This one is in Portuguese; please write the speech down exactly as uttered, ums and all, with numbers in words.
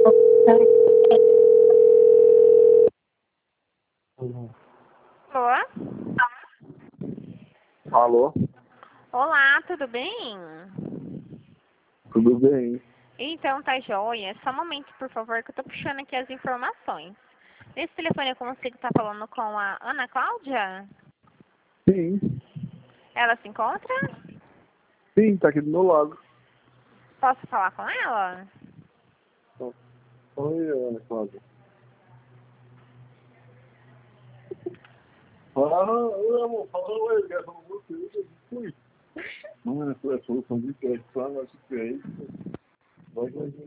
Alô? Alô? Olá, tudo bem? Tudo bem? Então, tá joia. Só um momento, por favor, que eu tô puxando aqui as informações. Nesse telefone eu consigo estar falando com a Ana Cláudia? Sim. Ela se encontra? Sim, tá aqui do meu lado. Posso falar com ela? Oi, Ana Cláudia. Ah, amor, fala aí, ligação com você, eu fui. Mano, essa é a solução de crédito, lá, nosso crédito. Vai, vai, vai.